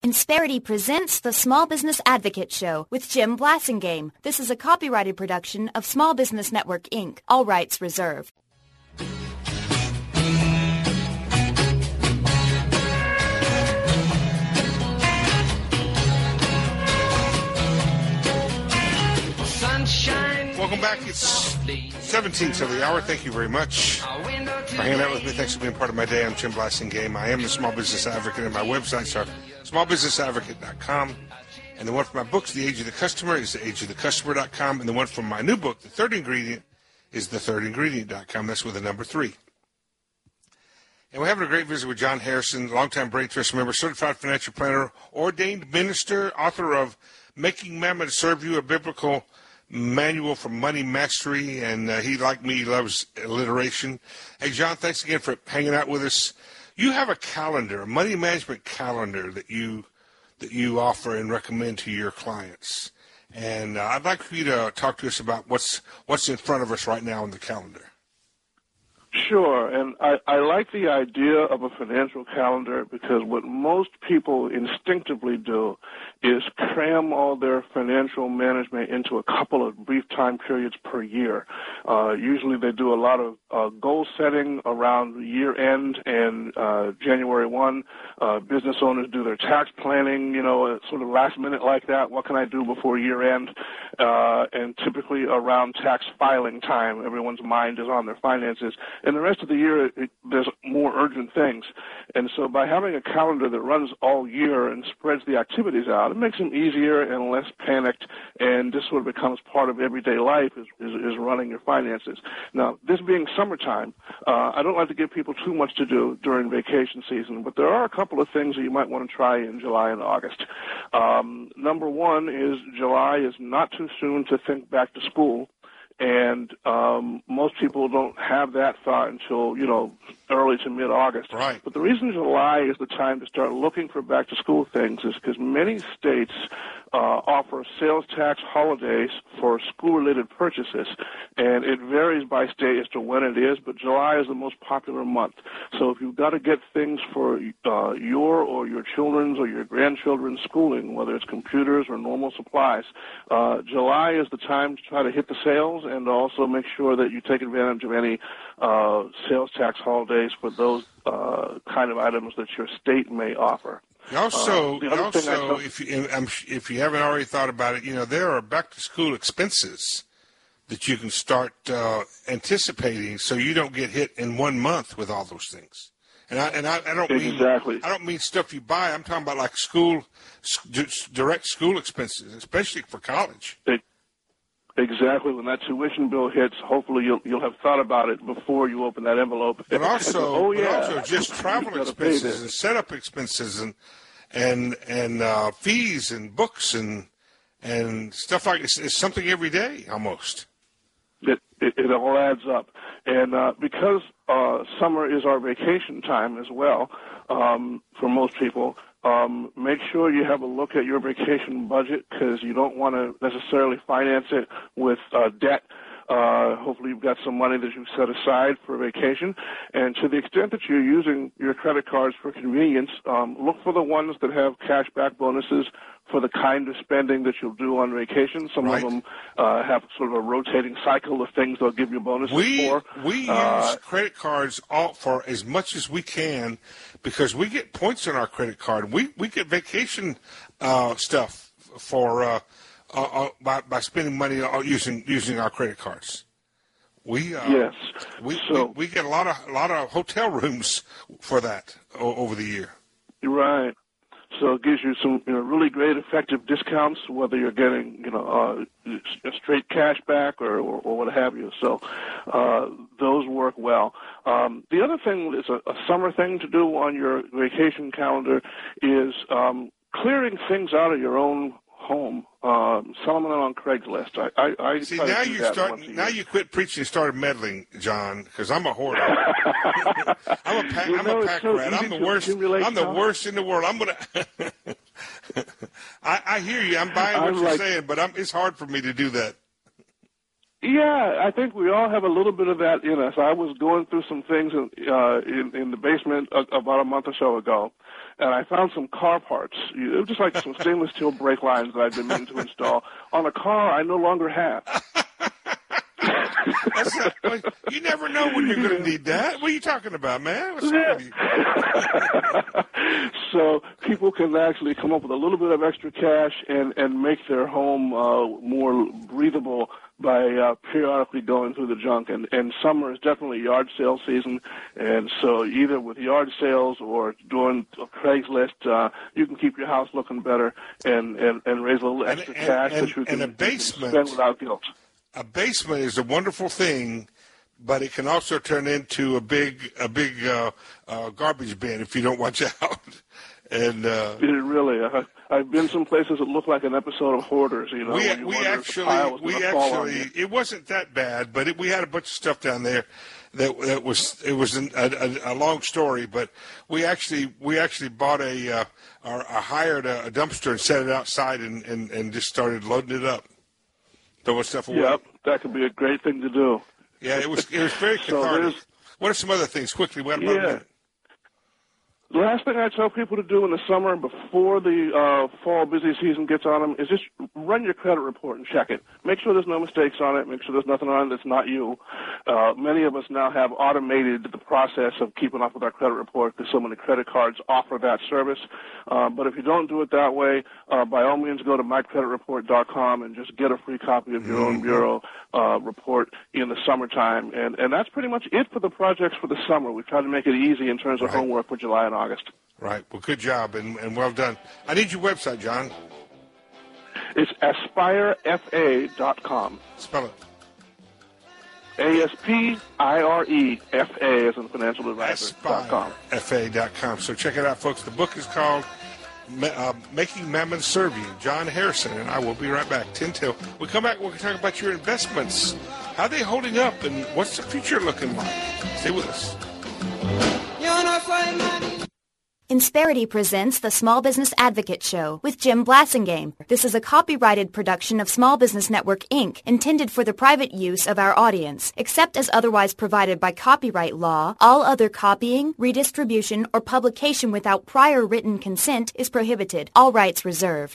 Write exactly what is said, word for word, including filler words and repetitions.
Insperity presents the Small Business Advocate Show with Jim Blasingame. This is a copyrighted production of Small Business Network, Incorporated. All rights reserved. Sunshine. Welcome back. It's seventeenth of the hour. Thank you very much for hanging out with me. Thanks for being part of my day. I'm Jim Blasingame. I am the Small Business Advocate, and my websites are small business advocate dot com. And the one for my books, The Age of the Customer, is the age of the customer dot com. And the one from my new book, The Third Ingredient, is the third ingredient dot com. That's with the number three. And we're having a great visit with John Harrison, longtime Brain Trust member, certified financial planner, ordained minister, author of Making Mammon Serve You, a biblical manual for money mastery, and uh, he, like me, loves alliteration. Hey, John, thanks again for hanging out with us. You have a calendar, a money management calendar that you that you offer and recommend to your clients. And uh, I'd like for you to talk to us about what's what's in front of us right now on the calendar. Sure, and I, I like the idea of a financial calendar because what most people instinctively do is cram all their financial management into a couple of brief time periods per year. Uh, usually they do a lot of uh, goal setting around year end and uh, January first. Uh, business owners do their tax planning, you know, sort of last minute like that. What can I do before year end? Uh, and typically around tax filing time, everyone's mind is on their finances. And the rest of the year, it, it, there's more urgent things. And so by having a calendar that runs all year and spreads the activities out, it makes them easier and less panicked, and this sort of becomes part of everyday life is, is, is running your finances. Now, this being summertime, uh, I don't like to give people too much to do during vacation season, but there are a couple of things that you might want to try in July and August. Um, number one is July is not too soon to think back to school. And um, most people don't have that thought until, you know, early to mid-August. Right. But the reason July is the time to start looking for back-to-school things is because many states uh, offer sales tax holidays for school-related purchases, and it varies by state as to when it is, but July is the most popular month. So if you've got to get things for uh, your or your children's or your grandchildren's schooling, whether it's computers or normal supplies, uh, July is the time to try to hit the sales and also make sure that you take advantage of any uh, sales tax holidays for those uh, kind of items that your state may offer. Also, uh, also, if you if you haven't already thought about it, you know there are back-to-school expenses that you can start uh, anticipating, so you don't get hit in one month with all those things. And I and I, I don't mean exactly. I don't mean stuff you buy. I'm talking about like school, direct school expenses, especially for college. It, Exactly. When that tuition bill hits, hopefully you'll you'll have thought about it before you open that envelope. But also, oh, yeah. but also just travel expenses and setup expenses and and and uh, fees and books and and stuff like this. It's something every day almost. It it, it all adds up, and uh, because uh, summer is our vacation time as well um, for most people. Um, make sure you have a look at your vacation budget because you don't want to necessarily finance it with uh, debt. Uh, hopefully you've got some money that you've set aside for vacation. And to the extent that you're using your credit cards for convenience, um, look for the ones that have cash back bonuses for the kind of spending that you'll do on vacation. Some right. of them uh, have sort of a rotating cycle of things they'll give you bonuses we, for. We uh, use credit cards all for as much as we can because we get points on our credit card. We we get vacation uh, stuff for uh, uh, uh, by by spending money uh, using using our credit cards. We uh, yes, we, so, we we get a lot of a lot of hotel rooms for that o- over the year. Right. So it gives you some, you know, really great effective discounts, whether you're getting, you know, uh, a straight cash back or, or, or what have you. So uh, those work well. Um, the other thing is a, a summer thing to do on your vacation calendar is um, clearing things out of your own home. Um, selling them on Craigslist. I, I, I See, now you start. Now you quit preaching and started meddling, John, because I'm a hoarder. I'm a pack. You I'm know, a pack so rat. I'm the worst. I'm the worst in the world. I'm gonna. I, I hear you. I'm buying what I'm you're like, saying, but I'm, it's hard for me to do that. Yeah, I think we all have a little bit of that in us. I was going through some things in, uh, in, in the basement a, about a month or so ago, and I found some car parts, you know, just like some stainless steel brake lines that I've been meaning to install on a car I no longer have. That's not, well, you never know when you're going to need that. What are you talking about, man? What's wrong with you? So people can actually come up with a little bit of extra cash and, and make their home uh, more breathable by uh, periodically going through the junk. And, and summer is definitely yard sale season, and so either with yard sales or doing Craigslist, uh, you can keep your house looking better and, and, and raise a little extra and, cash and, that you can, and a basement, you can spend without guilt. A basement is a wonderful thing, but it can also turn into a big a big uh, uh, garbage bin if you don't watch out. And uh, it really, uh, I've been some places that look like an episode of Hoarders. You know, we, you we actually we actually it wasn't that bad, but it, we had a bunch of stuff down there that that was it was an, a, a long story. But we actually we actually bought a uh, or, or hired a, a dumpster and set it outside and, and, and just started loading it up. Throwing stuff away. Yep, that could be a great thing to do. Yeah, it was it was very cathartic. So what are some other things? Quickly, we have about yeah. a minute. The last thing I tell people to do in the summer before the uh, fall busy season gets on them is just run your credit report and check it. Make sure there's no mistakes on it. Make sure there's nothing on it that's not you. Uh, many of us now have automated the process of keeping up with our credit report because so many credit cards offer that service. Uh, but if you don't do it that way, uh, by all means go to my credit report dot com and just get a free copy of your mm-hmm. own bureau uh, report in the summertime. And, and that's pretty much it for the projects for the summer. We've tried to make it easy in terms of right. homework for July and August. Right. Well, good job and, and well done. I need your website, John. It's aspire f a dot com. Spell it. A S P I R E F A as in financial advisor dot com. aspire f a dot com. So check it out, folks. The book is called uh, Making Mammoth Serve You. John Harrison and I will be right back. ten till. We come back, we'll talk about your investments. How are they holding up and what's the future looking like? Stay with us. Insperity presents the Small Business Advocate Show with Jim Blasingame. This is a copyrighted production of Small Business Network, Incorporated, intended for the private use of our audience. Except as otherwise provided by copyright law, all other copying, redistribution, or publication without prior written consent is prohibited. All rights reserved.